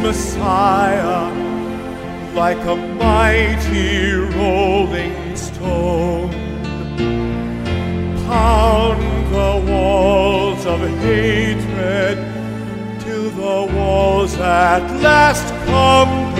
Messiah, like a mighty rolling stone. Pound the walls of hatred till the walls at last come